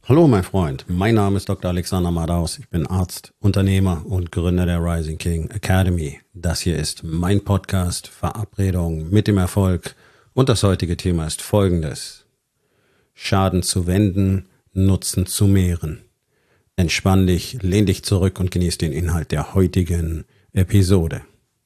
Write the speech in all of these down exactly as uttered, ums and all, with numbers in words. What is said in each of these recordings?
Hallo mein Freund, mein Name ist Doktor Alexander Madaus. Ich bin Arzt, Unternehmer und Gründer der Rising King Academy. Das hier ist mein Podcast Verabredung mit dem Erfolg und das heutige Thema ist folgendes. Schaden zu wenden, Nutzen zu mehren. Entspann dich, lehn dich zurück und genieß den Inhalt der heutigen Episode.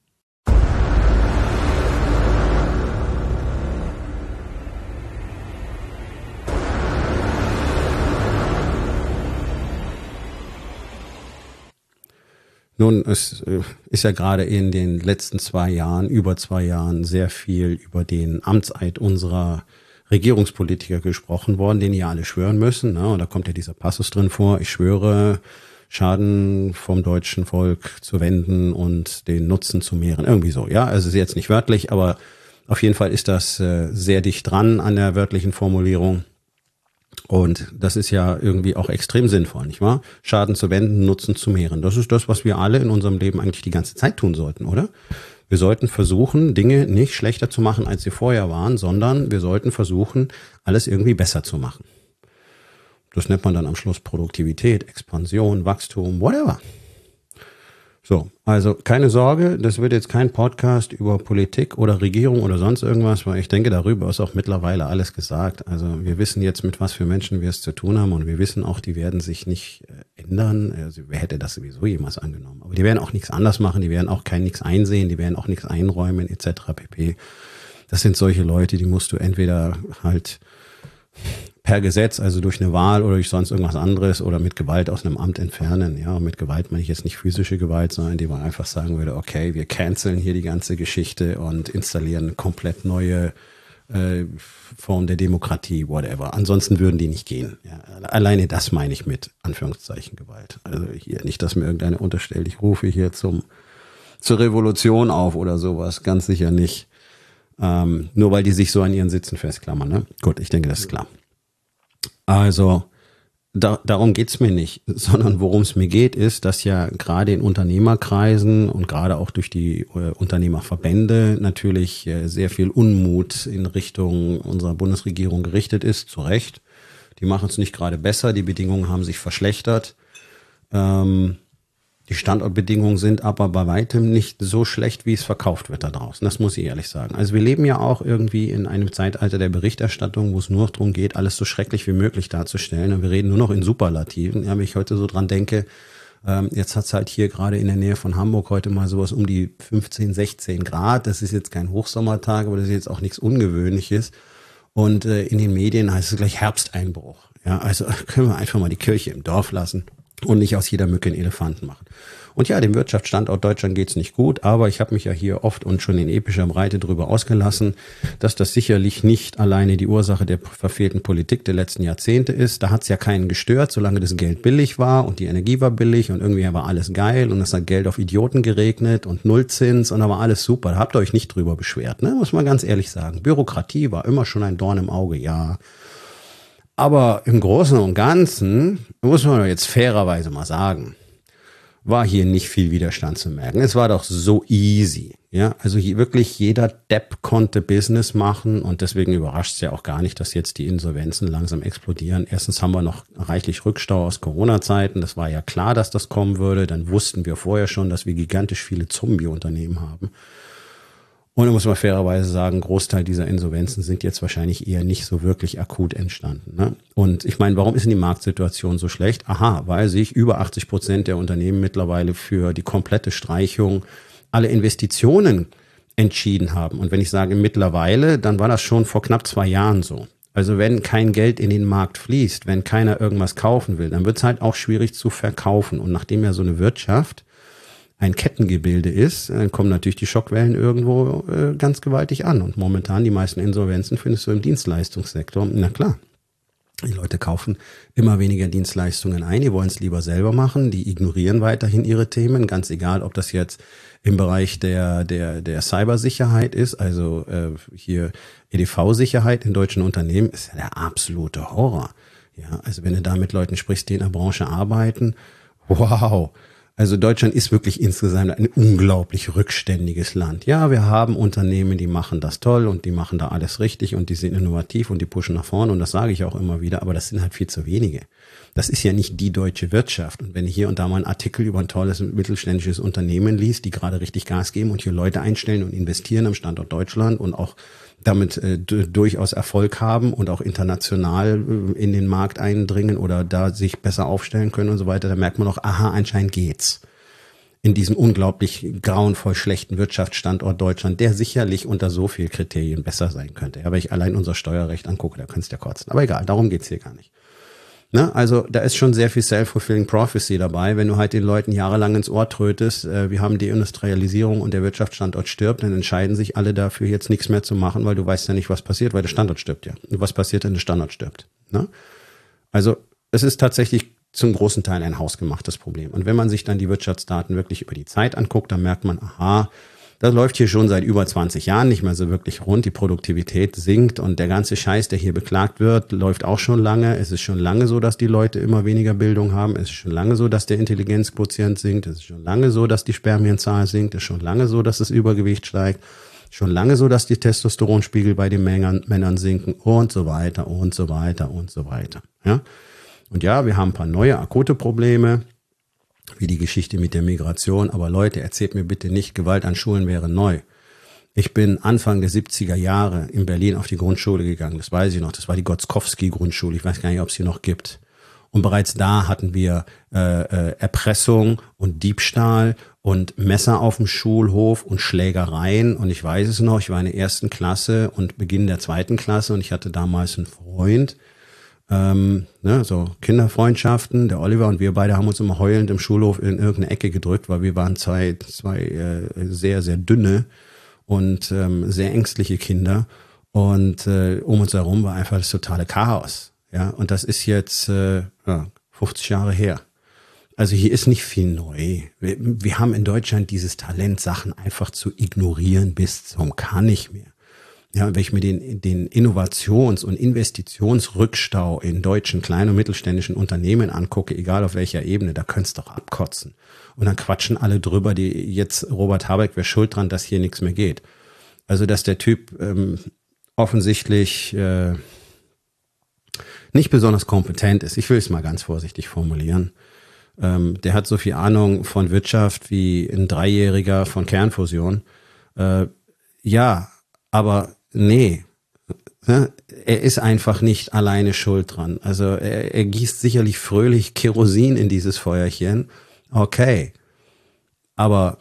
Nun, es ist ja gerade in den letzten zwei Jahren, über zwei Jahren, sehr viel über den Amtseid unserer Regierungspolitiker gesprochen worden, den ja alle schwören müssen. Ne? Und da kommt ja dieser Passus drin vor, ich schwöre, Schaden vom deutschen Volk zu wenden und den Nutzen zu mehren. Irgendwie so, ja. Also ist jetzt nicht wörtlich, aber auf jeden Fall ist das äh, sehr dicht dran an der wörtlichen Formulierung. Und das ist ja irgendwie auch extrem sinnvoll, nicht wahr? Schaden zu wenden, Nutzen zu mehren. Das ist das, was wir alle in unserem Leben eigentlich die ganze Zeit tun sollten, oder? Wir sollten versuchen, Dinge nicht schlechter zu machen, als sie vorher waren, sondern wir sollten versuchen, alles irgendwie besser zu machen. Das nennt man dann am Schluss Produktivität, Expansion, Wachstum, whatever. So, also keine Sorge, das wird jetzt kein Podcast über Politik oder Regierung oder sonst irgendwas, weil ich denke, darüber ist auch mittlerweile alles gesagt. Also wir wissen jetzt, mit was für Menschen wir es zu tun haben und wir wissen auch, die werden sich nicht ändern. Also wer hätte das sowieso jemals angenommen? Aber die werden auch nichts anders machen, die werden auch kein nichts einsehen, die werden auch nichts einräumen et cetera pp. Das sind solche Leute, die musst du entweder halt per Gesetz, also durch eine Wahl oder durch sonst irgendwas anderes oder mit Gewalt aus einem Amt entfernen. Ja, mit Gewalt meine ich jetzt nicht physische Gewalt, sondern indem man einfach sagen würde, okay, wir canceln hier die ganze Geschichte und installieren eine komplett neue äh, Form der Demokratie, whatever. Ansonsten würden die nicht gehen. Ja, alleine das meine ich mit Anführungszeichen Gewalt. Also hier nicht, dass mir irgendeiner unterstellt, ich rufe hier zum zur Revolution auf oder sowas, ganz sicher nicht. Ähm, nur weil die sich so an ihren Sitzen festklammern. Ne? Gut, ich denke, das ist klar. Also da, darum geht's mir nicht, sondern worum es mir geht, ist, dass ja gerade in Unternehmerkreisen und gerade auch durch die äh, Unternehmerverbände natürlich äh, sehr viel Unmut in Richtung unserer Bundesregierung gerichtet ist, zu Recht. Die machen es nicht gerade besser, die Bedingungen haben sich verschlechtert. Ähm, Die Standortbedingungen sind aber bei weitem nicht so schlecht, wie es verkauft wird da draußen. Das muss ich ehrlich sagen. Also wir leben ja auch irgendwie in einem Zeitalter der Berichterstattung, wo es nur noch darum geht, alles so schrecklich wie möglich darzustellen. Und wir reden nur noch in Superlativen. Ja, wenn ich heute so dran denke, ähm, jetzt hat es halt hier gerade in der Nähe von Hamburg heute mal sowas um die fünfzehn, sechzehn Grad. Das ist jetzt kein Hochsommertag, aber das ist jetzt auch nichts Ungewöhnliches. Und äh, in den Medien heißt es gleich Herbsteinbruch. Ja, also können wir einfach mal die Kirche im Dorf lassen und nicht aus jeder Mücke einen Elefanten machen. Und ja, dem Wirtschaftsstandort Deutschland geht's nicht gut, aber ich habe mich ja hier oft und schon in epischer Breite darüber ausgelassen, dass das sicherlich nicht alleine die Ursache der verfehlten Politik der letzten Jahrzehnte ist. Da hat's ja keinen gestört, solange das Geld billig war und die Energie war billig und irgendwie war alles geil und es hat Geld auf Idioten geregnet und Nullzins und da war alles super. Da habt ihr euch nicht drüber beschwert, ne? Muss man ganz ehrlich sagen. Bürokratie war immer schon ein Dorn im Auge, ja. Aber im Großen und Ganzen, muss man jetzt fairerweise mal sagen, war hier nicht viel Widerstand zu merken. Es war doch so easy. Ja, also hier wirklich jeder Depp konnte Business machen und deswegen überrascht es ja auch gar nicht, dass jetzt die Insolvenzen langsam explodieren. Erstens haben wir noch reichlich Rückstau aus Corona-Zeiten. Das war ja klar, dass das kommen würde. Dann wussten wir vorher schon, dass wir gigantisch viele Zombie-Unternehmen haben. Und da muss man fairerweise sagen, Großteil dieser Insolvenzen sind jetzt wahrscheinlich eher nicht so wirklich akut entstanden. Ne? Und ich meine, warum ist denn die Marktsituation so schlecht? Aha, weil sich über achtzig Prozent der Unternehmen mittlerweile für die komplette Streichung alle Investitionen entschieden haben. Und wenn ich sage mittlerweile, dann war das schon vor knapp zwei Jahren so. Also wenn kein Geld in den Markt fließt, wenn keiner irgendwas kaufen will, dann wird es halt auch schwierig zu verkaufen. Und nachdem ja so eine Wirtschaft ein Kettengebilde ist, dann kommen natürlich die Schockwellen irgendwo äh, ganz gewaltig an. Und momentan die meisten Insolvenzen findest du im Dienstleistungssektor. Na klar, die Leute kaufen immer weniger Dienstleistungen ein, die wollen es lieber selber machen, die ignorieren weiterhin ihre Themen, ganz egal, ob das jetzt im Bereich der der der Cybersicherheit ist, also äh, hier E D V-Sicherheit in deutschen Unternehmen, ist ja der absolute Horror. Ja, also wenn du da mit Leuten sprichst, die in der Branche arbeiten, wow, Also Deutschland ist wirklich insgesamt ein unglaublich rückständiges Land. Ja, wir haben Unternehmen, die machen das toll und die machen da alles richtig und die sind innovativ und die pushen nach vorne und das sage ich auch immer wieder, aber das sind halt viel zu wenige. Das ist ja nicht die deutsche Wirtschaft. Und wenn ich hier und da mal einen Artikel über ein tolles mittelständisches Unternehmen liest, die gerade richtig Gas geben und hier Leute einstellen und investieren am Standort Deutschland und auch damit äh, d- durchaus Erfolg haben und auch international äh, in den Markt eindringen oder da sich besser aufstellen können und so weiter, da merkt man auch, aha, anscheinend geht's. In diesem unglaublich grauenvoll schlechten Wirtschaftsstandort Deutschland, der sicherlich unter so viel Kriterien besser sein könnte. Ja, wenn ich allein unser Steuerrecht angucke, da kannst du ja kotzen. Aber egal, darum geht's hier gar nicht. Ne? Also da ist schon sehr viel self-fulfilling prophecy dabei. Wenn du halt den Leuten jahrelang ins Ohr trötest, äh, wir haben Deindustrialisierung und der Wirtschaftsstandort stirbt, dann entscheiden sich alle dafür, jetzt nichts mehr zu machen, weil du weißt ja nicht, was passiert, weil der Standort stirbt ja. Und was passiert, wenn der Standort stirbt? Ne? Also es ist tatsächlich zum großen Teil ein hausgemachtes Problem. Und wenn man sich dann die Wirtschaftsdaten wirklich über die Zeit anguckt, dann merkt man, aha, das läuft hier schon seit über zwanzig Jahren nicht mehr so wirklich rund. Die Produktivität sinkt und der ganze Scheiß, der hier beklagt wird, läuft auch schon lange. Es ist schon lange so, dass die Leute immer weniger Bildung haben. Es ist schon lange so, dass der Intelligenzquotient sinkt. Es ist schon lange so, dass die Spermienzahl sinkt. Es ist schon lange so, dass das Übergewicht steigt. Schon lange so, dass die Testosteronspiegel bei den Männern, Männern sinken und so weiter und so weiter und so weiter. Ja? Und ja, wir haben ein paar neue akute Probleme, wie die Geschichte mit der Migration. Aber Leute, erzählt mir bitte nicht, Gewalt an Schulen wäre neu. Ich bin Anfang der siebziger Jahre in Berlin auf die Grundschule gegangen. Das weiß ich noch. Das war die Gotzkowski-Grundschule. Ich weiß gar nicht, ob es sie noch gibt. Und bereits da hatten wir äh, äh, Erpressung und Diebstahl und Messer auf dem Schulhof und Schlägereien. Und ich weiß es noch, ich war in der ersten Klasse und Beginn der zweiten Klasse und ich hatte damals einen Freund, Ähm, ne, so Kinderfreundschaften. Der Oliver und wir beide haben uns immer heulend im Schulhof in irgendeine Ecke gedrückt, weil wir waren zwei, zwei äh, sehr, sehr dünne und ähm, sehr ängstliche Kinder. Und äh, um uns herum war einfach das totale Chaos. Ja, und das ist jetzt äh, ja, fünfzig Jahre her. Also hier ist nicht viel neu. Wir, wir haben in Deutschland dieses Talent, Sachen einfach zu ignorieren bis zum kann nicht mehr. Ja, wenn ich mir den, den Innovations- und Investitionsrückstau in deutschen kleinen und mittelständischen Unternehmen angucke, egal auf welcher Ebene, da könnt's doch abkotzen. Und dann quatschen alle drüber, die jetzt Robert Habeck wäre schuld dran, dass hier nichts mehr geht. Also, dass der Typ ähm, offensichtlich äh, nicht besonders kompetent ist. Ich will es mal ganz vorsichtig formulieren. Ähm, der hat so viel Ahnung von Wirtschaft wie ein Dreijähriger von Kernfusion. Äh, ja, aber nee, er ist einfach nicht alleine schuld dran. Also er, er gießt sicherlich fröhlich Kerosin in dieses Feuerchen. Okay, aber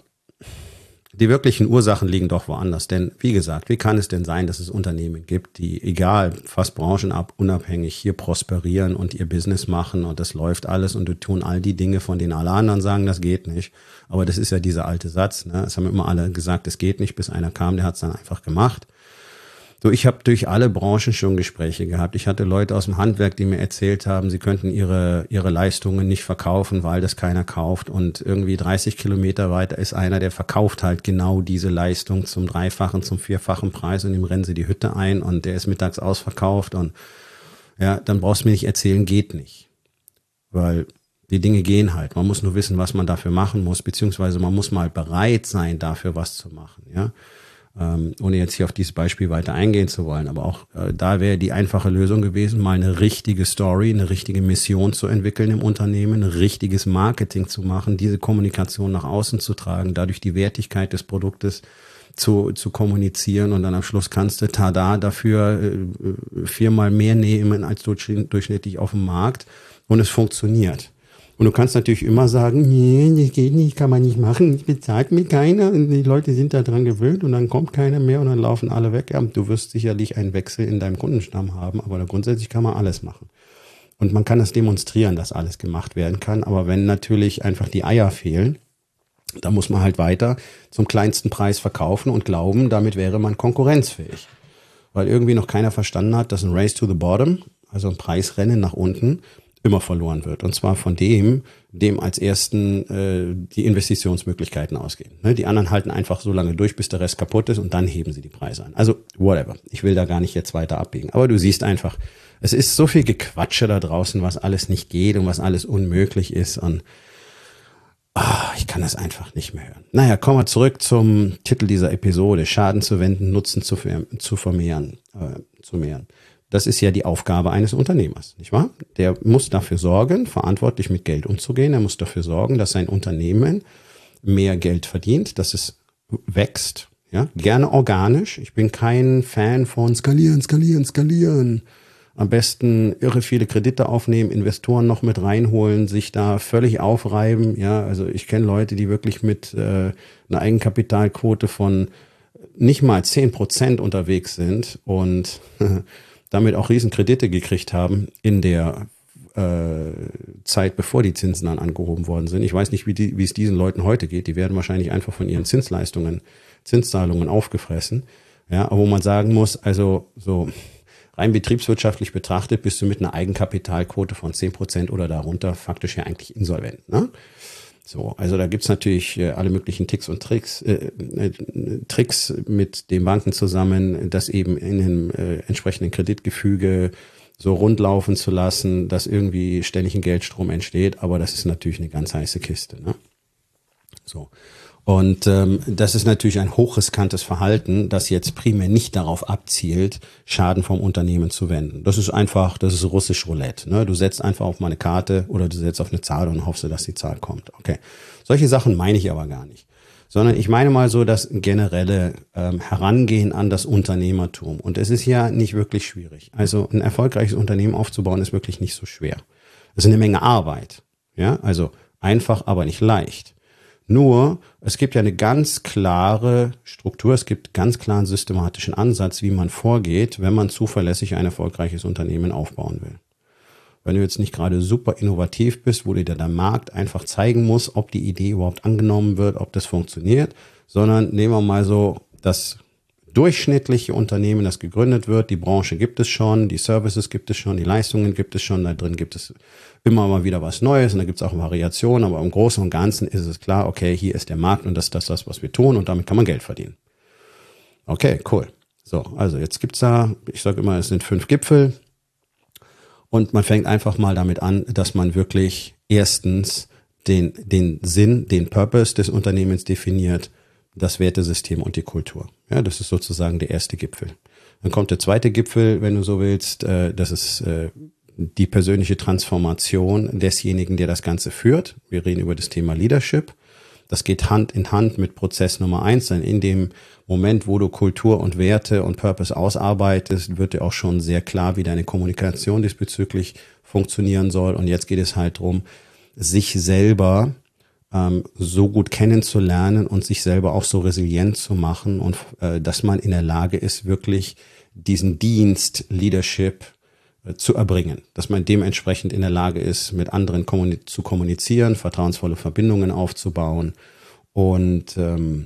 die wirklichen Ursachen liegen doch woanders. Denn wie gesagt, wie kann es denn sein, dass es Unternehmen gibt, die egal, fast branchenunabhängig hier prosperieren und ihr Business machen und das läuft alles und die tun all die Dinge, von denen alle anderen sagen, das geht nicht. Aber das ist ja dieser alte Satz. Ne? Es haben immer alle gesagt, es geht nicht, bis einer kam, der hat es dann einfach gemacht. So, ich habe durch alle Branchen schon Gespräche gehabt. Ich hatte Leute aus dem Handwerk, die mir erzählt haben, sie könnten ihre ihre Leistungen nicht verkaufen, weil das keiner kauft. Und irgendwie dreißig Kilometer weiter ist einer, der verkauft halt genau diese Leistung zum dreifachen, zum vierfachen Preis und ihm rennen sie die Hütte ein und der ist mittags ausverkauft. Und ja, dann brauchst du mir nicht erzählen, geht nicht. Weil die Dinge gehen halt. Man muss nur wissen, was man dafür machen muss, beziehungsweise man muss mal bereit sein, dafür was zu machen, ja. Ähm, ohne jetzt hier auf dieses Beispiel weiter eingehen zu wollen. Aber auch äh, da wäre die einfache Lösung gewesen, mal eine richtige Story, eine richtige Mission zu entwickeln im Unternehmen, ein richtiges Marketing zu machen, diese Kommunikation nach außen zu tragen, dadurch die Wertigkeit des Produktes zu, zu kommunizieren und dann am Schluss kannst du tada dafür äh, viermal mehr nehmen als durchschnittlich auf dem Markt und es funktioniert. Und du kannst natürlich immer sagen, nee, das geht nicht, kann man nicht machen, ich bezahlt mir keiner und die Leute sind da dran gewöhnt und dann kommt keiner mehr und dann laufen alle weg. Ja, du wirst sicherlich einen Wechsel in deinem Kundenstamm haben, aber grundsätzlich kann man alles machen. Und man kann das demonstrieren, dass alles gemacht werden kann, aber wenn natürlich einfach die Eier fehlen, dann muss man halt weiter zum kleinsten Preis verkaufen und glauben, damit wäre man konkurrenzfähig. Weil irgendwie noch keiner verstanden hat, dass ein Race to the Bottom, also ein Preisrennen nach unten, immer verloren wird. Und zwar von dem, dem als ersten äh, die Investitionsmöglichkeiten ausgehen. Ne? Die anderen halten einfach so lange durch, bis der Rest kaputt ist und dann heben sie die Preise an. Also whatever. Ich will da gar nicht jetzt weiter abbiegen. Aber du siehst einfach, es ist so viel Gequatsche da draußen, was alles nicht geht und was alles unmöglich ist. Und Ah, ich kann das einfach nicht mehr hören. Naja, kommen wir zurück zum Titel dieser Episode. Schaden zu wenden, Nutzen zu, zu vermehren, äh, zu mehren. Das ist ja die Aufgabe eines Unternehmers, nicht wahr? Der muss dafür sorgen, verantwortlich mit Geld umzugehen. Er muss dafür sorgen, dass sein Unternehmen mehr Geld verdient, dass es wächst, ja, gerne organisch. Ich bin kein Fan von skalieren, skalieren, skalieren. Am besten irre viele Kredite aufnehmen, Investoren noch mit reinholen, sich da völlig aufreiben. Ja, also ich kenne Leute, die wirklich mit äh, einer Eigenkapitalquote von nicht mal zehn Prozent unterwegs sind und damit auch riesen Kredite gekriegt haben in der äh, Zeit, bevor die Zinsen dann angehoben worden sind. Ich weiß nicht, wie, die, wie es diesen Leuten heute geht. Die werden wahrscheinlich einfach von ihren Zinsleistungen, Zinszahlungen aufgefressen. Ja, aber wo man sagen muss, also so rein betriebswirtschaftlich betrachtet, bist du mit einer Eigenkapitalquote von zehn Prozent oder darunter faktisch ja eigentlich insolvent. Ne? So, also da gibt's natürlich äh, alle möglichen Ticks und Tricks, äh, äh, Tricks mit den Banken zusammen, das eben in dem äh, entsprechenden Kreditgefüge so rundlaufen zu lassen, dass irgendwie ständig ein Geldstrom entsteht. Aber das ist natürlich eine ganz heiße Kiste. Ne? So. Und ähm, das ist natürlich ein hochriskantes Verhalten, das jetzt primär nicht darauf abzielt, Schaden vom Unternehmen zu wenden. Das ist einfach, das ist russisch Roulette. Ne? Du setzt einfach auf mal eine Karte oder du setzt auf eine Zahl und hoffst, dass die Zahl kommt. Okay, solche Sachen meine ich aber gar nicht. Sondern ich meine mal so das generelle ähm, Herangehen an das Unternehmertum. Und es ist ja nicht wirklich schwierig. Also ein erfolgreiches Unternehmen aufzubauen ist wirklich nicht so schwer. Es ist eine Menge Arbeit. Ja, also einfach, aber nicht leicht. Nur, es gibt ja eine ganz klare Struktur, es gibt ganz klaren systematischen Ansatz, wie man vorgeht, wenn man zuverlässig ein erfolgreiches Unternehmen aufbauen will. Wenn du jetzt nicht gerade super innovativ bist, wo dir der Markt einfach zeigen muss, ob die Idee überhaupt angenommen wird, ob das funktioniert, sondern nehmen wir mal so das durchschnittliche Unternehmen, das gegründet wird, die Branche gibt es schon, die Services gibt es schon, die Leistungen gibt es schon, da drin gibt es immer mal wieder was Neues und da gibt es auch Variationen, aber im Großen und Ganzen ist es klar, okay, hier ist der Markt und das ist das, das, was wir tun und damit kann man Geld verdienen. Okay, cool. So, also jetzt gibt's da, ich sage immer, es sind fünf Gipfel und man fängt einfach mal damit an, dass man wirklich erstens den, den Sinn, den Purpose des Unternehmens definiert, das Wertesystem und die Kultur. Ja, das ist sozusagen der erste Gipfel. Dann kommt der zweite Gipfel, wenn du so willst, äh, das ist äh, die persönliche Transformation desjenigen, der das Ganze führt. Wir reden über das Thema Leadership. Das geht Hand in Hand mit Prozess Nummer eins. Denn in dem Moment, wo du Kultur und Werte und Purpose ausarbeitest, wird dir auch schon sehr klar, wie deine Kommunikation diesbezüglich funktionieren soll. Und jetzt geht es halt darum, sich selber ähm, so gut kennenzulernen und sich selber auch so resilient zu machen und äh, dass man in der Lage ist, wirklich diesen Dienst Leadership zu erbringen, dass man dementsprechend in der Lage ist, mit anderen kommuni- zu kommunizieren, vertrauensvolle Verbindungen aufzubauen und ähm,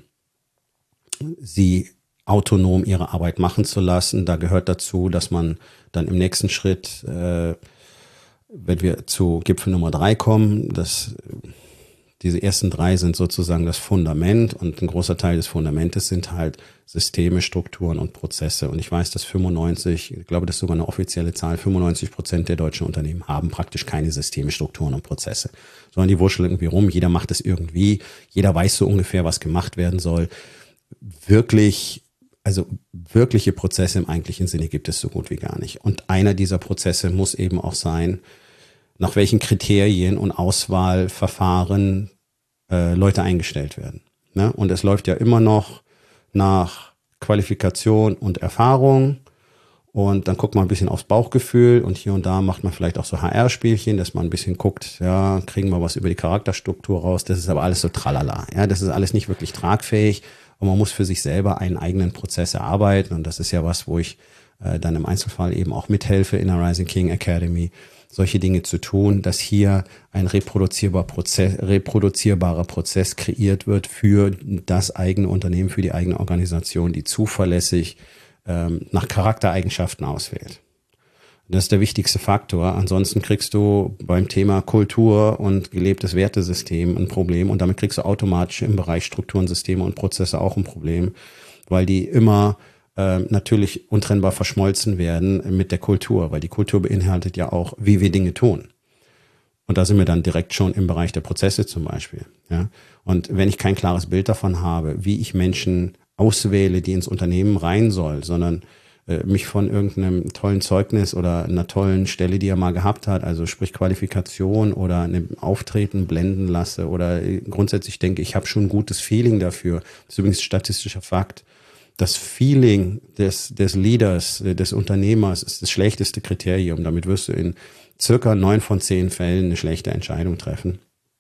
sie autonom ihre Arbeit machen zu lassen. Da gehört dazu, dass man dann im nächsten Schritt, äh, wenn wir zu Gipfel Nummer drei kommen, dass diese ersten drei sind sozusagen das Fundament und ein großer Teil des Fundamentes sind halt Systeme, Strukturen und Prozesse. Und ich weiß, dass fünfundneunzig, ich glaube, das ist sogar eine offizielle Zahl, fünfundneunzig Prozent der deutschen Unternehmen haben praktisch keine Systeme, Strukturen und Prozesse, sondern die wurscheln irgendwie rum. Jeder macht es irgendwie. Jeder weiß so ungefähr, was gemacht werden soll. Wirklich, also wirkliche Prozesse im eigentlichen Sinne gibt es so gut wie gar nicht. Und einer dieser Prozesse muss eben auch sein, nach welchen Kriterien und Auswahlverfahren äh, Leute eingestellt werden. Ne? Und es läuft ja immer noch nach Qualifikation und Erfahrung und dann guckt man ein bisschen aufs Bauchgefühl und hier und da macht man vielleicht auch so H R-Spielchen, dass man ein bisschen guckt, ja, kriegen wir was über die Charakterstruktur raus, das ist aber alles so tralala. Ja, das ist alles nicht wirklich tragfähig und man muss für sich selber einen eigenen Prozess erarbeiten und das ist ja was, wo ich äh, dann im Einzelfall eben auch mithelfe in der Rising King Academy, solche Dinge zu tun, dass hier ein reproduzierbar Prozess, reproduzierbarer Prozess kreiert wird für das eigene Unternehmen, für die eigene Organisation, die zuverlässig ähm, nach Charaktereigenschaften auswählt. Das ist der wichtigste Faktor. Ansonsten kriegst du beim Thema Kultur und gelebtes Wertesystem ein Problem und damit kriegst du automatisch im Bereich Strukturen, Systeme und Prozesse auch ein Problem, weil die immer äh, natürlich untrennbar verschmolzen werden mit der Kultur, weil die Kultur beinhaltet ja auch, wie wir Dinge tun. Und da sind wir dann direkt schon im Bereich der Prozesse zum Beispiel. Ja. Und wenn ich kein klares Bild davon habe, wie ich Menschen auswähle, die ins Unternehmen rein soll, sondern äh, mich von irgendeinem tollen Zeugnis oder einer tollen Stelle, die er mal gehabt hat, also sprich Qualifikation oder einem Auftreten blenden lasse oder grundsätzlich denke, ich habe schon ein gutes Feeling dafür. Das ist übrigens statistischer Fakt. Das Feeling des, des Leaders, des Unternehmers ist das schlechteste Kriterium. Damit wirst du in circa neun von zehn Fällen eine schlechte Entscheidung treffen.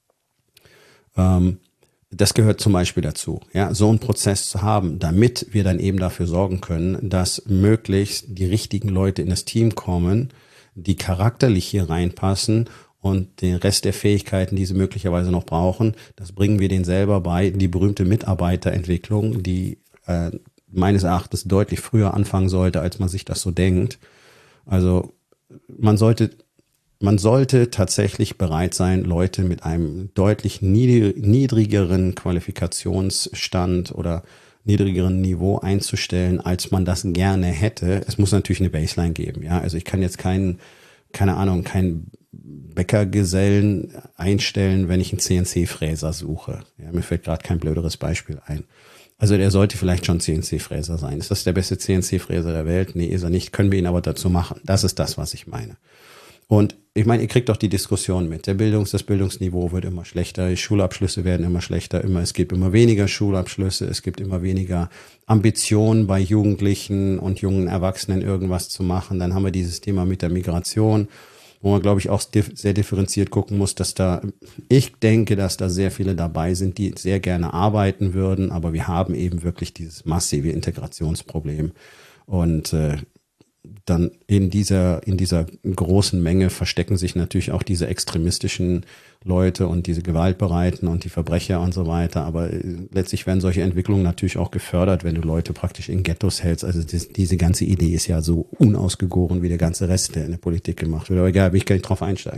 Ähm, das gehört zum Beispiel dazu, ja, so einen Prozess zu haben, damit wir dann eben dafür sorgen können, dass möglichst die richtigen Leute in das Team kommen, die charakterlich hier reinpassen und den Rest der Fähigkeiten, die sie möglicherweise noch brauchen, das bringen wir denen selber bei. Die berühmte Mitarbeiterentwicklung, die äh, meines Erachtens deutlich früher anfangen sollte, als man sich das so denkt. Also man sollte Man sollte tatsächlich bereit sein, Leute mit einem deutlich niedrigeren Qualifikationsstand oder niedrigeren Niveau einzustellen, als man das gerne hätte. Es muss natürlich eine Baseline geben. Ja, also ich kann jetzt keinen, keine Ahnung, keinen Bäckergesellen einstellen, wenn ich einen C N C-Fräser suche. Ja, mir fällt gerade kein blöderes Beispiel ein. Also der sollte vielleicht schon C N C-Fräser sein. Ist das der beste C N C-Fräser der Welt? Nee, ist er nicht. Können wir ihn aber dazu machen. Das ist das, was ich meine. Und ich meine, ihr kriegt doch die Diskussion mit. Der Bildungs, das Bildungsniveau wird immer schlechter, die Schulabschlüsse werden immer schlechter, immer, es gibt immer weniger Schulabschlüsse, es gibt immer weniger Ambitionen bei Jugendlichen und jungen Erwachsenen irgendwas zu machen. Dann haben wir dieses Thema mit der Migration, wo man, glaube ich, auch sehr differenziert gucken muss, dass da, ich denke, dass da sehr viele dabei sind, die sehr gerne arbeiten würden, aber wir haben eben wirklich dieses massive Integrationsproblem. Und äh, dann in dieser, in dieser großen Menge verstecken sich natürlich auch diese extremistischen Leute und diese Gewaltbereiten und die Verbrecher und so weiter. Aber letztlich werden solche Entwicklungen natürlich auch gefördert, wenn du Leute praktisch in Ghettos hältst. Also das, diese ganze Idee ist ja so unausgegoren wie der ganze Rest, der in der Politik gemacht wird. Aber egal, will ich gar nicht drauf einsteigen.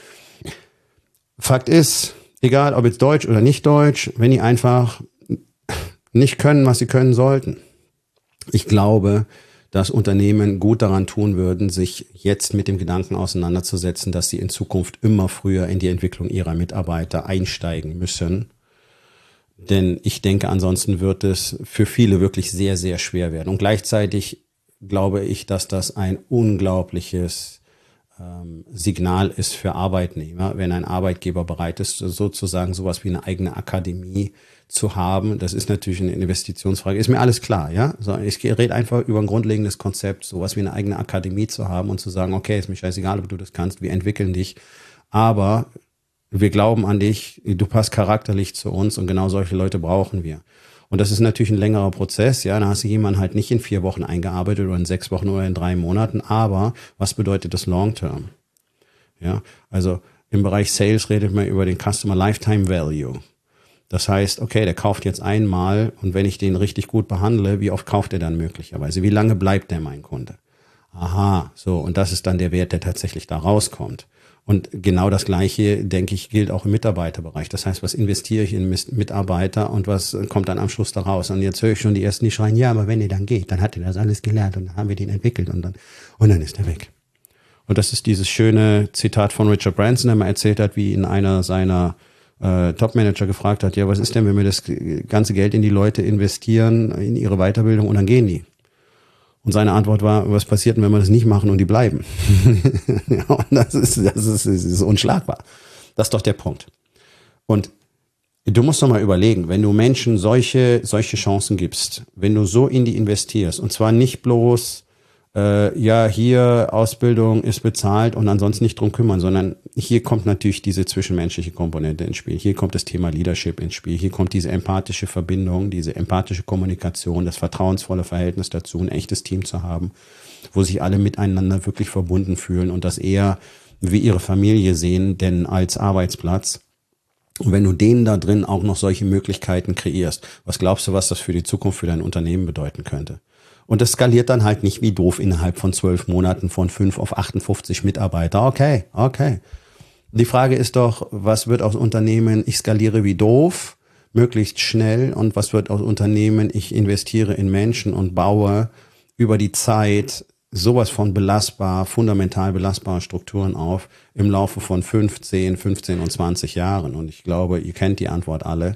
Fakt ist, egal ob jetzt Deutsch oder nicht Deutsch, wenn die einfach nicht können, was sie können sollten. Ich glaube, dass Unternehmen gut daran tun würden, sich jetzt mit dem Gedanken auseinanderzusetzen, dass sie in Zukunft immer früher in die Entwicklung ihrer Mitarbeiter einsteigen müssen. Denn ich denke, ansonsten wird es für viele wirklich sehr, sehr schwer werden. Und gleichzeitig glaube ich, dass das ein unglaubliches ähm, Signal ist für Arbeitnehmer, wenn ein Arbeitgeber bereit ist, sozusagen sowas wie eine eigene Akademie zu haben. Das ist natürlich eine Investitionsfrage. Ist mir alles klar, ja? So, ich rede einfach über ein grundlegendes Konzept, sowas wie eine eigene Akademie zu haben und zu sagen, okay, ist mir scheißegal, ob du das kannst, wir entwickeln dich, aber wir glauben an dich, du passt charakterlich zu uns und genau solche Leute brauchen wir. Und das ist natürlich ein längerer Prozess, ja, da hast du jemanden halt nicht in vier Wochen eingearbeitet oder in sechs Wochen oder in drei Monaten, aber was bedeutet das Long Term? Ja, also im Bereich Sales redet man über den Customer Lifetime Value. Das heißt, okay, der kauft jetzt einmal und wenn ich den richtig gut behandle, wie oft kauft er dann möglicherweise? Wie lange bleibt der mein Kunde? Aha, so, und das ist dann der Wert, der tatsächlich da rauskommt. Und genau das Gleiche, denke ich, gilt auch im Mitarbeiterbereich. Das heißt, was investiere ich in Mitarbeiter und was kommt dann am Schluss da raus? Und jetzt höre ich schon die Ersten, die schreien, ja, aber wenn er dann geht, dann hat er das alles gelernt und dann haben wir den entwickelt und dann, und dann ist er weg. Und das ist dieses schöne Zitat von Richard Branson, der mal erzählt hat, wie in einer seiner äh, Top-Manager gefragt hat, ja, was ist denn, wenn wir das ganze Geld in die Leute investieren, in ihre Weiterbildung und dann gehen die? Und seine Antwort war, was passiert denn, wenn wir das nicht machen und die bleiben? Ja, und das ist, das ist, das ist unschlagbar. Das ist doch der Punkt. Und du musst doch mal überlegen, wenn du Menschen solche, solche Chancen gibst, wenn du so in die investierst, und zwar nicht bloß, äh, ja, hier Ausbildung ist bezahlt und ansonsten nicht drum kümmern, sondern hier kommt natürlich diese zwischenmenschliche Komponente ins Spiel. Hier kommt das Thema Leadership ins Spiel. Hier kommt diese empathische Verbindung, diese empathische Kommunikation, das vertrauensvolle Verhältnis dazu, ein echtes Team zu haben, wo sich alle miteinander wirklich verbunden fühlen und das eher wie ihre Familie sehen, denn als Arbeitsplatz. Und wenn du denen da drin auch noch solche Möglichkeiten kreierst, was glaubst du, was das für die Zukunft für dein Unternehmen bedeuten könnte? Und das skaliert dann halt nicht wie doof innerhalb von zwölf Monaten von fünf auf achtundfünfzig Mitarbeiter. Okay, okay. Die Frage ist doch, was wird aus Unternehmen, ich skaliere wie doof, möglichst schnell, und was wird aus Unternehmen, ich investiere in Menschen und baue über die Zeit sowas von belastbar, fundamental belastbare Strukturen auf im Laufe von fünfzehn, fünfzehn und zwanzig Jahren. Und ich glaube, ihr kennt die Antwort alle.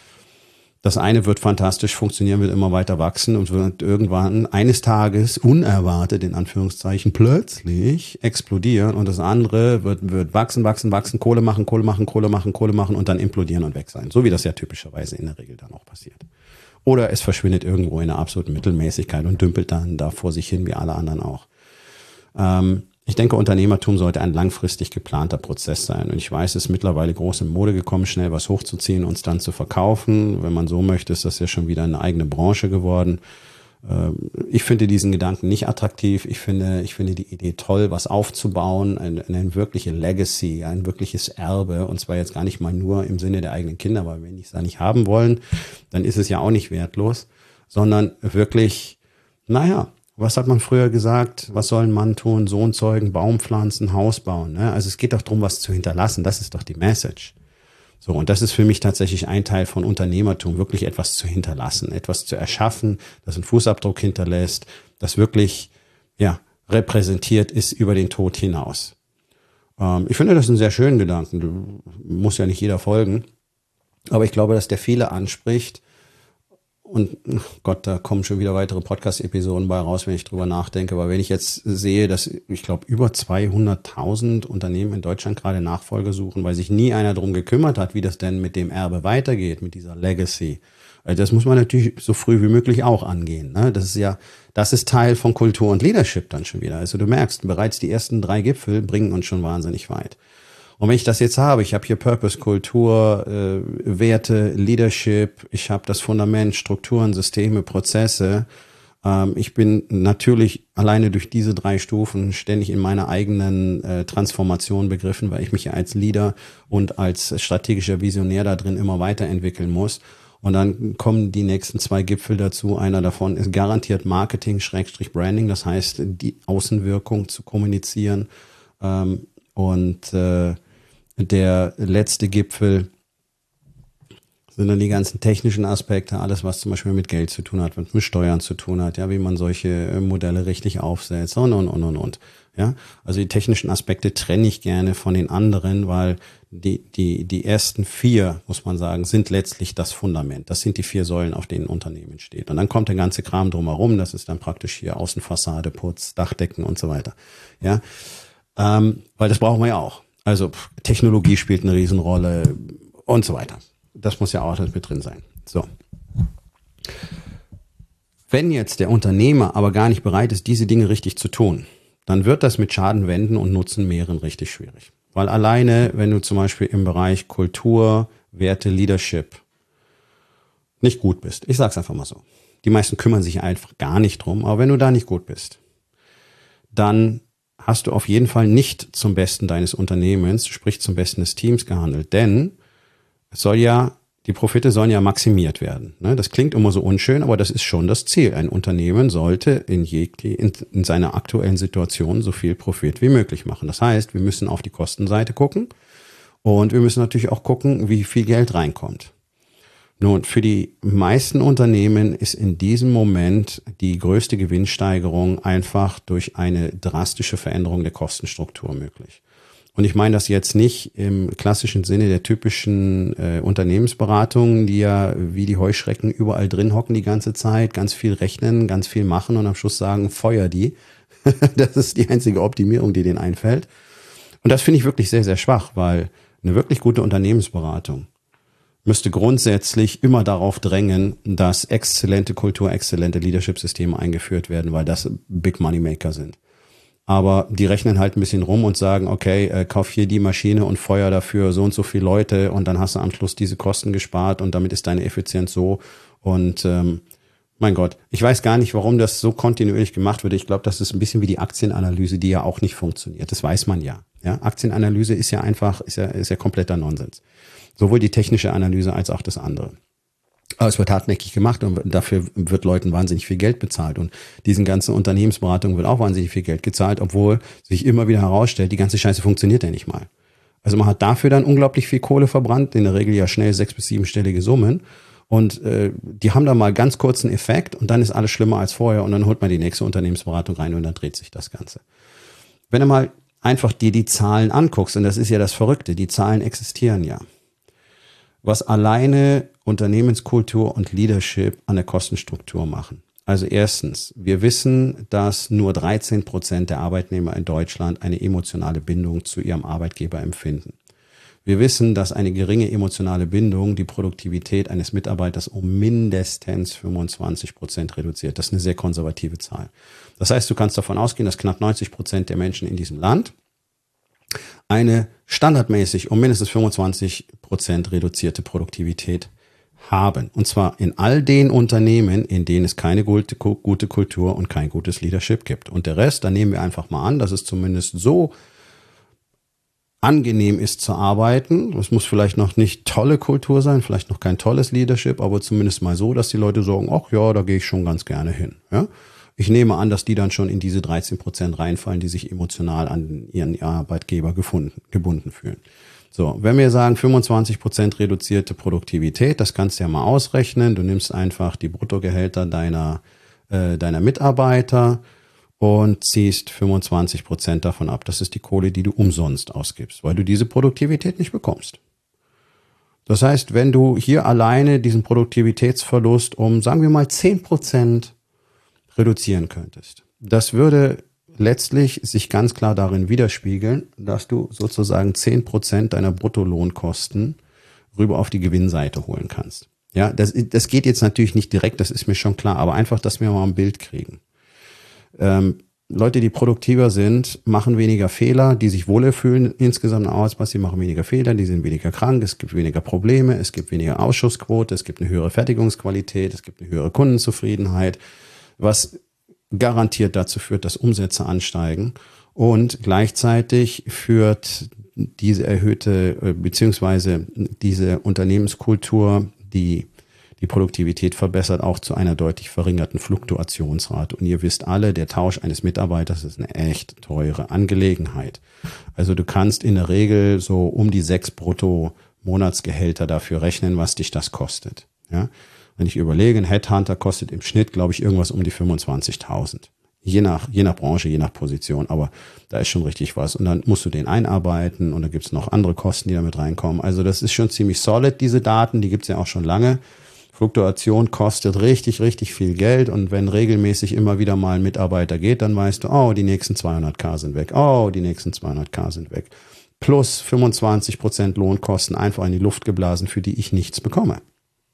Das eine wird fantastisch funktionieren, wird immer weiter wachsen und wird irgendwann eines Tages unerwartet, in Anführungszeichen, plötzlich explodieren. Und das andere wird, wird wachsen, wachsen, wachsen, Kohle machen, Kohle machen, Kohle machen, Kohle machen und dann implodieren und weg sein. So wie das ja typischerweise in der Regel dann auch passiert. Oder es verschwindet irgendwo in einer absoluten Mittelmäßigkeit und dümpelt dann da vor sich hin, wie alle anderen auch. Ähm, Ich denke, Unternehmertum sollte ein langfristig geplanter Prozess sein. Und ich weiß, es ist mittlerweile groß in Mode gekommen, schnell was hochzuziehen und es dann zu verkaufen. Wenn man so möchte, ist das ja schon wieder eine eigene Branche geworden. Ich finde diesen Gedanken nicht attraktiv. Ich finde, ich finde die Idee toll, was aufzubauen, eine, eine wirkliche Legacy, ein wirkliches Erbe. Und zwar jetzt gar nicht mal nur im Sinne der eigenen Kinder, weil wenn die es da nicht haben wollen, dann ist es ja auch nicht wertlos, sondern wirklich, naja, was hat man früher gesagt? Was soll ein Mann tun? Sohn zeugen, Baum pflanzen, Haus bauen. Ne? Also es geht doch darum, was zu hinterlassen. Das ist doch die Message. So, und das ist für mich tatsächlich ein Teil von Unternehmertum, wirklich etwas zu hinterlassen, etwas zu erschaffen, das einen Fußabdruck hinterlässt, das wirklich ja repräsentiert ist über den Tod hinaus. Ähm, ich finde das einen sehr schönen Gedanken. Du, muss ja nicht jeder folgen. Aber ich glaube, dass der viele anspricht. Und Gott, da kommen schon wieder weitere Podcast-Episoden bei raus, wenn ich drüber nachdenke. Aber wenn ich jetzt sehe, dass ich glaube über zweihunderttausend Unternehmen in Deutschland gerade Nachfolge suchen, weil sich nie einer drum gekümmert hat, wie das denn mit dem Erbe weitergeht, mit dieser Legacy. Also das muss man natürlich so früh wie möglich auch angehen. Ne? Das ist ja, das ist Teil von Kultur und Leadership dann schon wieder. Also du merkst, bereits die ersten drei Gipfel bringen uns schon wahnsinnig weit. Und wenn ich das jetzt habe, ich habe hier Purpose, Kultur, äh, Werte, Leadership, ich habe das Fundament, Strukturen, Systeme, Prozesse. Ähm, ich bin natürlich alleine durch diese drei Stufen ständig in meiner eigenen äh, Transformation begriffen, weil ich mich ja als Leader und als strategischer Visionär da drin immer weiterentwickeln muss. Und dann kommen die nächsten zwei Gipfel dazu. Einer davon ist garantiert Marketing, Schrägstrich Branding, das heißt, die Außenwirkung zu kommunizieren. Ähm, und äh, der letzte Gipfel sind dann die ganzen technischen Aspekte, alles was zum Beispiel mit Geld zu tun hat, mit Steuern zu tun hat, ja, wie man solche Modelle richtig aufsetzt und und und und und. Ja, also die technischen Aspekte trenne ich gerne von den anderen, weil die die die ersten vier, muss man sagen, sind letztlich das Fundament. Das sind die vier Säulen, auf denen ein Unternehmen steht. Und dann kommt der ganze Kram drumherum. Das ist dann praktisch hier Außenfassade, Putz, Dachdecken und so weiter. Ja, ähm, weil das brauchen wir ja auch. Also Technologie spielt eine Riesenrolle und so weiter. Das muss ja auch alles mit drin sein. So. Wenn jetzt der Unternehmer aber gar nicht bereit ist, diese Dinge richtig zu tun, dann wird das mit Schaden, Wenden und Nutzen mehren richtig schwierig. Weil alleine, wenn du zum Beispiel im Bereich Kultur, Werte, Leadership nicht gut bist, ich sag's einfach mal so, die meisten kümmern sich einfach gar nicht drum, aber wenn du da nicht gut bist, dann hast du auf jeden Fall nicht zum Besten deines Unternehmens, sprich zum Besten des Teams gehandelt. Denn es soll ja, die Profite sollen ja maximiert werden. Das klingt immer so unschön, aber das ist schon das Ziel. Ein Unternehmen sollte in, je, in, in seiner aktuellen Situation so viel Profit wie möglich machen. Das heißt, wir müssen auf die Kostenseite gucken und wir müssen natürlich auch gucken, wie viel Geld reinkommt. Nun, für die meisten Unternehmen ist in diesem Moment die größte Gewinnsteigerung einfach durch eine drastische Veränderung der Kostenstruktur möglich. Und ich meine das jetzt nicht im klassischen Sinne der typischen äh, Unternehmensberatungen, die ja wie die Heuschrecken überall drin hocken die ganze Zeit, ganz viel rechnen, ganz viel machen und am Schluss sagen, feuer die. Das ist die einzige Optimierung, die denen einfällt. Und das finde ich wirklich sehr, sehr schwach, weil eine wirklich gute Unternehmensberatung müsste grundsätzlich immer darauf drängen, dass exzellente Kultur, exzellente Leadership-Systeme eingeführt werden, weil das Big Money Maker sind. Aber die rechnen halt ein bisschen rum und sagen, okay, äh, kauf hier die Maschine und feuer dafür so und so viele Leute und dann hast du am Schluss diese Kosten gespart und damit ist deine Effizienz so. Und ähm, mein Gott, ich weiß gar nicht, warum das so kontinuierlich gemacht wird. Ich glaube, das ist ein bisschen wie die Aktienanalyse, die ja auch nicht funktioniert. Das weiß man ja. Ja, Aktienanalyse ist ja einfach, ist ja, ist ja kompletter Nonsens. Sowohl die technische Analyse als auch das andere. Aber es wird hartnäckig gemacht und dafür wird Leuten wahnsinnig viel Geld bezahlt. Und diesen ganzen Unternehmensberatungen wird auch wahnsinnig viel Geld gezahlt, obwohl sich immer wieder herausstellt, die ganze Scheiße funktioniert ja nicht mal. Also man hat dafür dann unglaublich viel Kohle verbrannt, in der Regel ja schnell sechs- bis siebenstellige Summen. Und äh, die haben da mal ganz kurzen Effekt und dann ist alles schlimmer als vorher und dann holt man die nächste Unternehmensberatung rein und dann dreht sich das Ganze. Wenn du mal einfach dir die Zahlen anguckst, und das ist ja das Verrückte, die Zahlen existieren ja. Was alleine Unternehmenskultur und Leadership an der Kostenstruktur machen. Also erstens, wir wissen, dass nur dreizehn Prozent der Arbeitnehmer in Deutschland eine emotionale Bindung zu ihrem Arbeitgeber empfinden. Wir wissen, dass eine geringe emotionale Bindung die Produktivität eines Mitarbeiters um mindestens fünfundzwanzig Prozent reduziert. Das ist eine sehr konservative Zahl. Das heißt, du kannst davon ausgehen, dass knapp neunzig Prozent der Menschen in diesem Land eine standardmäßig um mindestens fünfundzwanzig Prozent reduzierte Produktivität haben. Und zwar in all den Unternehmen, in denen es keine gute, gute Kultur und kein gutes Leadership gibt. Und der Rest, da nehmen wir einfach mal an, dass es zumindest so angenehm ist zu arbeiten. Es muss vielleicht noch nicht tolle Kultur sein, vielleicht noch kein tolles Leadership, aber zumindest mal so, dass die Leute sagen, ach ja, da gehe ich schon ganz gerne hin. Ja? Ich nehme an, dass die dann schon in diese dreizehn Prozent reinfallen, die sich emotional an ihren Arbeitgeber gefunden, gebunden fühlen. So, wenn wir sagen fünfundzwanzig Prozent reduzierte Produktivität, das kannst du ja mal ausrechnen. Du nimmst einfach die Bruttogehälter deiner, äh, deiner Mitarbeiter und ziehst fünfundzwanzig Prozent davon ab. Das ist die Kohle, die du umsonst ausgibst, weil du diese Produktivität nicht bekommst. Das heißt, wenn du hier alleine diesen Produktivitätsverlust um, sagen wir mal, zehn Prozent reduzieren könntest, das würde letztlich sich ganz klar darin widerspiegeln, dass du sozusagen zehn Prozent deiner Bruttolohnkosten rüber auf die Gewinnseite holen kannst. Ja, das, das geht jetzt natürlich nicht direkt, das ist mir schon klar, aber einfach, dass wir mal ein Bild kriegen. Ähm, Leute, die produktiver sind, machen weniger Fehler, die sich wohler fühlen insgesamt am Arbeitsplatz, die machen weniger Fehler, die sind weniger krank, es gibt weniger Probleme, es gibt weniger Ausschussquote, es gibt eine höhere Fertigungsqualität, es gibt eine höhere Kundenzufriedenheit, was garantiert dazu führt, dass Umsätze ansteigen und gleichzeitig führt diese erhöhte, beziehungsweise diese Unternehmenskultur, die die Produktivität verbessert, auch zu einer deutlich verringerten Fluktuationsrate. Und ihr wisst alle, der Tausch eines Mitarbeiters ist eine echt teure Angelegenheit. Also du kannst in der Regel so um die sechs brutto Monatsgehälter dafür rechnen, was dich das kostet. Ja? Wenn ich überlege, ein Headhunter kostet im Schnitt, glaube ich, irgendwas um die fünfundzwanzigtausend. Je nach, je nach Branche, je nach Position, aber da ist schon richtig was. Und dann musst du den einarbeiten und da gibt's noch andere Kosten, die damit reinkommen. Also das ist schon ziemlich solid, diese Daten, die gibt's ja auch schon lange. Fluktuation kostet richtig, richtig viel Geld und wenn regelmäßig immer wieder mal ein Mitarbeiter geht, dann weißt du, oh, die nächsten zweihunderttausend sind weg, oh, die nächsten zweihunderttausend sind weg. Plus fünfundzwanzig Prozent Lohnkosten einfach in die Luft geblasen, für die ich nichts bekomme.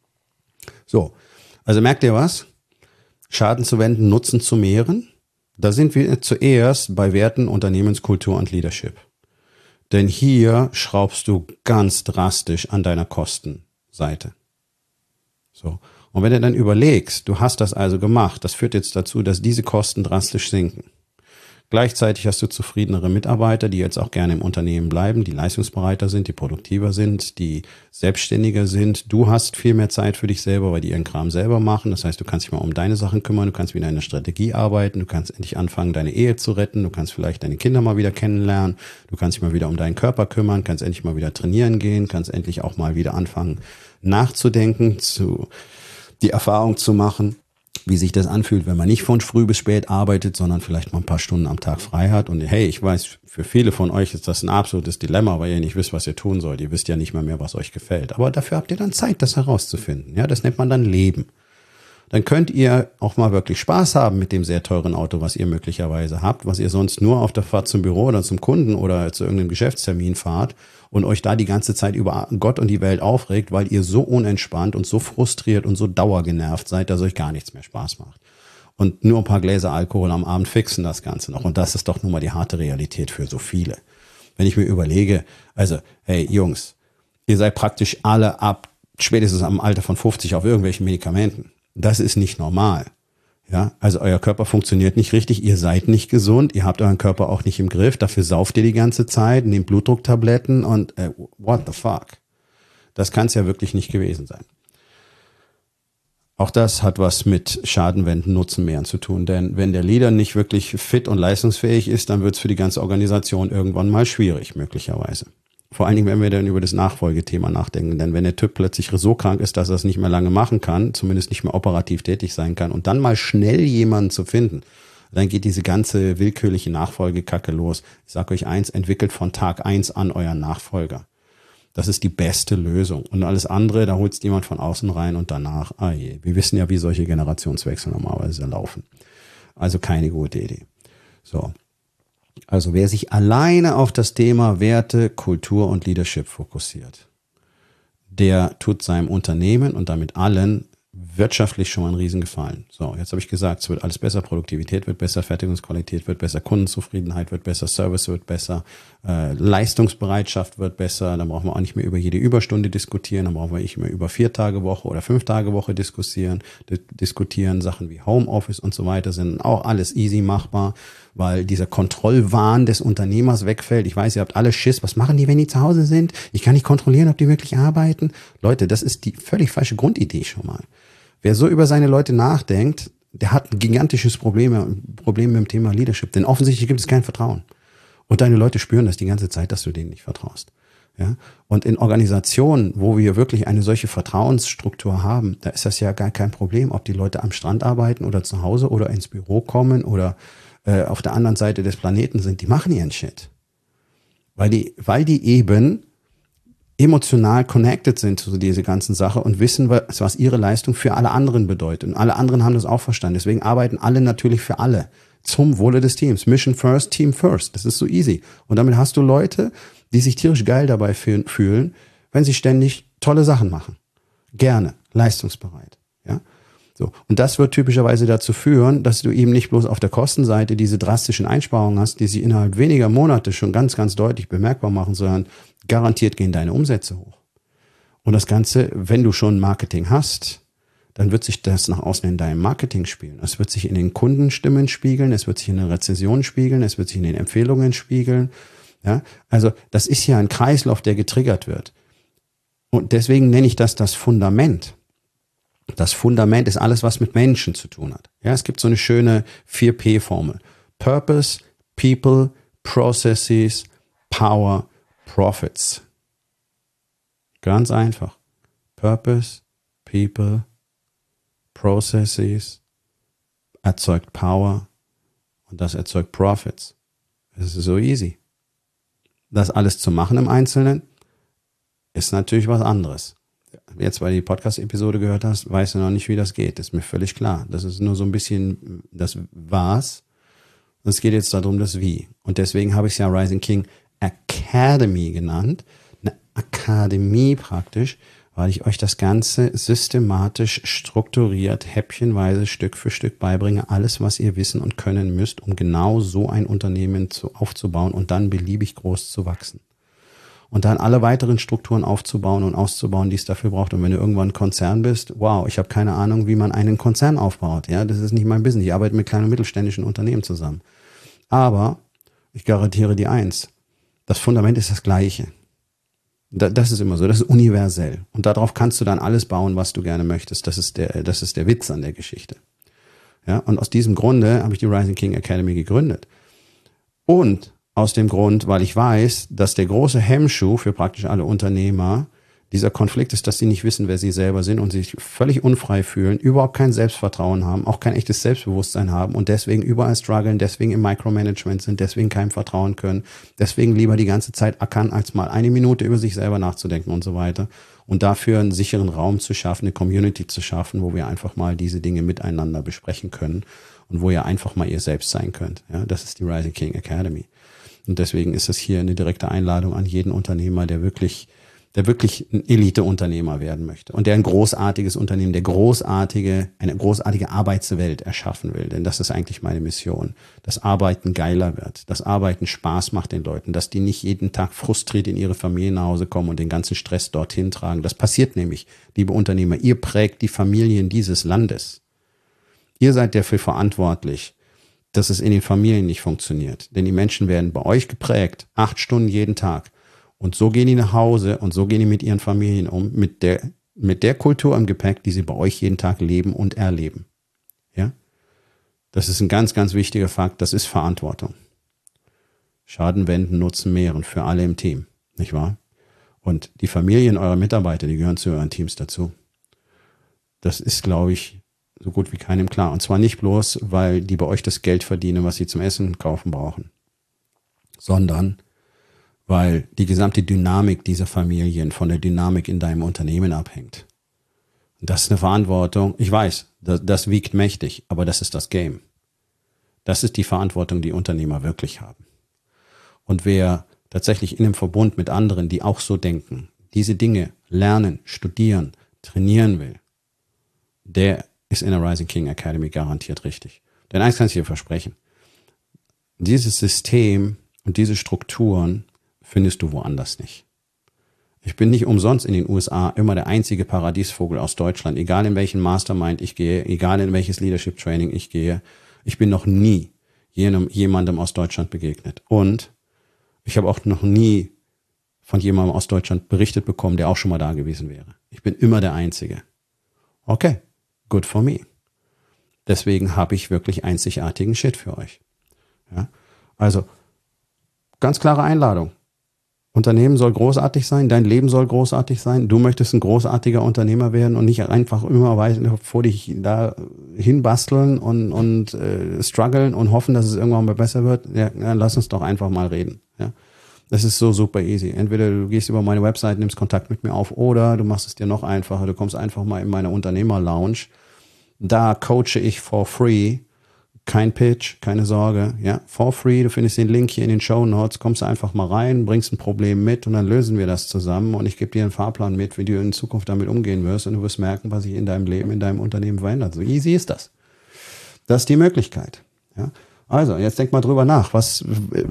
So, also merkt ihr was? Schaden zu wenden, Nutzen zu mehren. Da sind wir zuerst bei Werten, Unternehmenskultur und Leadership. Denn hier schraubst du ganz drastisch an deiner Kostenseite. So. Und wenn du dann überlegst, du hast das also gemacht, das führt jetzt dazu, dass diese Kosten drastisch sinken. Gleichzeitig hast du zufriedenere Mitarbeiter, die jetzt auch gerne im Unternehmen bleiben, die leistungsbereiter sind, die produktiver sind, die selbstständiger sind. Du hast viel mehr Zeit für dich selber, weil die ihren Kram selber machen. Das heißt, du kannst dich mal um deine Sachen kümmern, du kannst wieder in der Strategie arbeiten, du kannst endlich anfangen, deine Ehe zu retten, du kannst vielleicht deine Kinder mal wieder kennenlernen, du kannst dich mal wieder um deinen Körper kümmern, kannst endlich mal wieder trainieren gehen, kannst endlich auch mal wieder anfangen nachzudenken, zu die Erfahrung zu machen, wie sich das anfühlt, wenn man nicht von früh bis spät arbeitet, sondern vielleicht mal ein paar Stunden am Tag frei hat. Und hey, ich weiß, für viele von euch ist das ein absolutes Dilemma, weil ihr nicht wisst, was ihr tun sollt. Ihr wisst ja nicht mal mehr, was euch gefällt. Aber dafür habt ihr dann Zeit, das herauszufinden. Ja, das nennt man dann Leben. Dann könnt ihr auch mal wirklich Spaß haben mit dem sehr teuren Auto, was ihr möglicherweise habt, was ihr sonst nur auf der Fahrt zum Büro oder zum Kunden oder zu irgendeinem Geschäftstermin fahrt und euch da die ganze Zeit über Gott und die Welt aufregt, weil ihr so unentspannt und so frustriert und so dauergenervt seid, dass euch gar nichts mehr Spaß macht. Und nur ein paar Gläser Alkohol am Abend fixen das Ganze noch. Und das ist doch nun mal die harte Realität für so viele. Wenn ich mir überlege, also, hey Jungs, ihr seid praktisch alle ab spätestens am Alter von fünfzig auf irgendwelchen Medikamenten. Das ist nicht normal. Ja, also euer Körper funktioniert nicht richtig, ihr seid nicht gesund, ihr habt euren Körper auch nicht im Griff, dafür sauft ihr die ganze Zeit, nehmt Blutdrucktabletten und äh, what the fuck? Das kann es ja wirklich nicht gewesen sein. Auch das hat was mit Schadenwenden, Nutzenmehren zu tun, denn wenn der Leader nicht wirklich fit und leistungsfähig ist, dann wird es für die ganze Organisation irgendwann mal schwierig, möglicherweise. Vor allen Dingen, wenn wir dann über das Nachfolgethema nachdenken. Denn wenn der Typ plötzlich so krank ist, dass er es nicht mehr lange machen kann, zumindest nicht mehr operativ tätig sein kann und dann mal schnell jemanden zu finden, dann geht diese ganze willkürliche Nachfolgekacke los. Ich sage euch eins, entwickelt von Tag eins an euren Nachfolger. Das ist die beste Lösung. Und alles andere, da holt jemand von außen rein und danach, ah je, wir wissen ja, wie solche Generationswechsel normalerweise laufen. Also keine gute Idee. So. Also wer sich alleine auf das Thema Werte, Kultur und Leadership fokussiert, der tut seinem Unternehmen und damit allen wirtschaftlich schon mal einen Riesengefallen. So, jetzt habe ich gesagt, es wird alles besser, Produktivität wird besser, Fertigungsqualität wird besser, Kundenzufriedenheit wird besser, Service wird besser, äh, Leistungsbereitschaft wird besser, dann brauchen wir auch nicht mehr über jede Überstunde diskutieren, dann brauchen wir nicht mehr über vier Tage Woche oder fünf Tage Woche diskutieren, diskutieren, Sachen wie Homeoffice und so weiter sind auch alles easy machbar, weil dieser Kontrollwahn des Unternehmers wegfällt. Ich weiß, ihr habt alle Schiss, was machen die, wenn die zu Hause sind? Ich kann nicht kontrollieren, ob die wirklich arbeiten. Leute, das ist die völlig falsche Grundidee schon mal. Wer so über seine Leute nachdenkt, der hat ein gigantisches Problem, Problem mit dem Thema Leadership. Denn offensichtlich gibt es kein Vertrauen. Und deine Leute spüren das die ganze Zeit, dass du denen nicht vertraust. Ja? Und in Organisationen, wo wir wirklich eine solche Vertrauensstruktur haben, da ist das ja gar kein Problem, ob die Leute am Strand arbeiten oder zu Hause oder ins Büro kommen oder äh, auf der anderen Seite des Planeten sind. Die machen ihren Shit. Weil die, weil die eben emotional connected sind zu dieser ganzen Sache und wissen, was, was ihre Leistung für alle anderen bedeutet. Und alle anderen haben das auch verstanden. Deswegen arbeiten alle natürlich für alle. Zum Wohle des Teams. Mission first, Team first. Das ist so easy. Und damit hast du Leute, die sich tierisch geil dabei fühlen, wenn sie ständig tolle Sachen machen. Gerne. Leistungsbereit. Ja. So. Und das wird typischerweise dazu führen, dass du eben nicht bloß auf der Kostenseite diese drastischen Einsparungen hast, die sich innerhalb weniger Monate schon ganz, ganz deutlich bemerkbar machen, sondern garantiert gehen deine Umsätze hoch. Und das Ganze, wenn du schon Marketing hast, dann wird sich das nach außen in deinem Marketing spiegeln. Es wird sich in den Kundenstimmen spiegeln, es wird sich in den Rezensionen spiegeln, es wird sich in den Empfehlungen spiegeln. Ja, also das ist ja ein Kreislauf, der getriggert wird. Und deswegen nenne ich das das Fundament. Das Fundament ist alles, was mit Menschen zu tun hat. Ja, es gibt so eine schöne vier P Formel. Purpose, People, Processes, Power, Profits. Ganz einfach. Purpose, People, Processes erzeugt Power und das erzeugt Profits. Es ist so easy. Das alles zu machen im Einzelnen ist natürlich was anderes. Jetzt, weil du die Podcast-Episode gehört hast, weißt du noch nicht, wie das geht. Das ist mir völlig klar. Das ist nur so ein bisschen das Was. Und es geht jetzt darum, das Wie. Und deswegen habe ich es ja Rising King Academy genannt. Eine Akademie praktisch, weil ich euch das Ganze systematisch, strukturiert, häppchenweise, Stück für Stück beibringe. Alles, was ihr wissen und können müsst, um genau so ein Unternehmen zu, aufzubauen und dann beliebig groß zu wachsen. Und dann alle weiteren Strukturen aufzubauen und auszubauen, die es dafür braucht. Und wenn du irgendwann ein Konzern bist, wow, ich habe keine Ahnung, wie man einen Konzern aufbaut. Ja, das ist nicht mein Business. Ich arbeite mit kleinen und mittelständischen Unternehmen zusammen. Aber ich garantiere dir eins, das Fundament ist das gleiche. Das ist immer so, das ist universell. Und darauf kannst du dann alles bauen, was du gerne möchtest. Das ist der, das ist der Witz an der Geschichte. Ja, und aus diesem Grunde habe ich die Rising King Academy gegründet. Und aus dem Grund, weil ich weiß, dass der große Hemmschuh für praktisch alle Unternehmer dieser Konflikt ist, dass sie nicht wissen, wer sie selber sind und sich völlig unfrei fühlen, überhaupt kein Selbstvertrauen haben, auch kein echtes Selbstbewusstsein haben und deswegen überall strugglen, deswegen im Micromanagement sind, deswegen keinem vertrauen können, deswegen lieber die ganze Zeit ackern, als mal eine Minute über sich selber nachzudenken und so weiter. Und dafür einen sicheren Raum zu schaffen, eine Community zu schaffen, wo wir einfach mal diese Dinge miteinander besprechen können und wo ihr einfach mal ihr selbst sein könnt. Ja, das ist die Rising King Academy. Und deswegen ist es hier eine direkte Einladung an jeden Unternehmer, der wirklich, der wirklich ein Elite-Unternehmer werden möchte und der ein großartiges Unternehmen, der großartige, eine großartige Arbeitswelt erschaffen will. Denn das ist eigentlich meine Mission. Dass Arbeiten geiler wird, dass Arbeiten Spaß macht den Leuten, dass die nicht jeden Tag frustriert in ihre Familie nach Hause kommen und den ganzen Stress dorthin tragen. Das passiert nämlich, liebe Unternehmer. Ihr prägt die Familien dieses Landes. Ihr seid dafür verantwortlich, dass es in den Familien nicht funktioniert. Denn die Menschen werden bei euch geprägt, acht Stunden jeden Tag. Und so gehen die nach Hause und so gehen die mit ihren Familien um, mit der, mit der Kultur im Gepäck, die sie bei euch jeden Tag leben und erleben. Ja? Das ist ein ganz, ganz wichtiger Fakt. Das ist Verantwortung. Schaden wenden, Nutzen mehren für alle im Team. nicht wahr? Und die Familien eurer Mitarbeiter, die gehören zu euren Teams dazu. Das ist, glaube ich, so gut wie keinem klar. Und zwar nicht bloß, weil die bei euch das Geld verdienen, was sie zum Essen kaufen brauchen, sondern weil die gesamte Dynamik dieser Familien von der Dynamik in deinem Unternehmen abhängt. Und das ist eine Verantwortung. Ich weiß, das, das wiegt mächtig, aber das ist das Game. Das ist die Verantwortung, die Unternehmer wirklich haben. Und wer tatsächlich in einem Verbund mit anderen, die auch so denken, diese Dinge lernen, studieren, trainieren will, der ist in der Rising King Academy garantiert richtig. Denn eins kann ich dir versprechen. Dieses System und diese Strukturen findest du woanders nicht. Ich bin nicht umsonst in den U S A immer der einzige Paradiesvogel aus Deutschland, egal in welchen Mastermind ich gehe, egal in welches Leadership Training ich gehe. Ich bin noch nie jenem, jemandem aus Deutschland begegnet. Und ich habe auch noch nie von jemandem aus Deutschland berichtet bekommen, der auch schon mal da gewesen wäre. Ich bin immer der Einzige. Okay, good for me. Deswegen habe ich wirklich einzigartigen Shit für euch. Ja? Also, ganz klare Einladung. Unternehmen soll großartig sein, dein Leben soll großartig sein, du möchtest ein großartiger Unternehmer werden und nicht einfach immer weiter vor dich da hinbasteln und, und äh, strugglen und hoffen, dass es irgendwann mal besser wird. Ja, dann lass uns doch einfach mal reden. Ja, das ist so super easy. Entweder du gehst über meine Website, nimmst Kontakt mit mir auf oder du machst es dir noch einfacher. Du kommst einfach mal in meine Unternehmer-Lounge. Da coache ich for free. Kein Pitch, keine Sorge, ja, for free, du findest den Link hier in den Shownotes, kommst einfach mal rein, bringst ein Problem mit und dann lösen wir das zusammen und ich gebe dir einen Fahrplan mit, wie du in Zukunft damit umgehen wirst und du wirst merken, was sich in deinem Leben, in deinem Unternehmen verändert. So easy ist das. Das ist die Möglichkeit, ja. Also, jetzt denk mal drüber nach, was,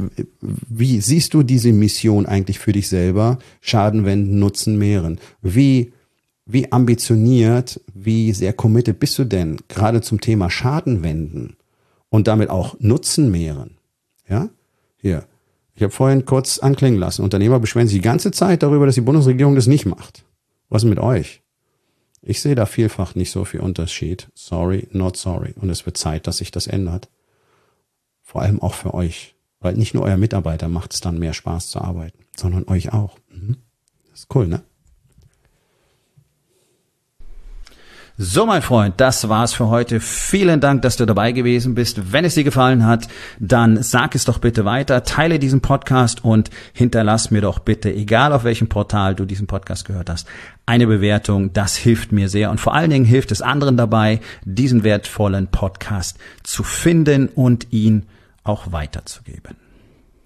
wie siehst du diese Mission eigentlich für dich selber? Schaden wenden, Nutzen mehren. Wie Wie ambitioniert, wie sehr committed bist du denn gerade zum Thema Schaden wenden? Und damit auch Nutzen mehren. Ja, hier. Ich habe vorhin kurz anklingen lassen. Unternehmer beschweren sich die ganze Zeit darüber, dass die Bundesregierung das nicht macht. Was ist mit euch? Ich sehe da vielfach nicht so viel Unterschied. Sorry, not sorry. Und es wird Zeit, dass sich das ändert. Vor allem auch für euch. Weil nicht nur euer Mitarbeiter macht es dann mehr Spaß zu arbeiten, sondern euch auch. Mhm. Das ist cool, ne? So, mein Freund, das war's für heute. Vielen Dank, dass du dabei gewesen bist. Wenn es dir gefallen hat, dann sag es doch bitte weiter, teile diesen Podcast und hinterlass mir doch bitte, egal auf welchem Portal du diesen Podcast gehört hast, eine Bewertung. Das hilft mir sehr und vor allen Dingen hilft es anderen dabei, diesen wertvollen Podcast zu finden und ihn auch weiterzugeben.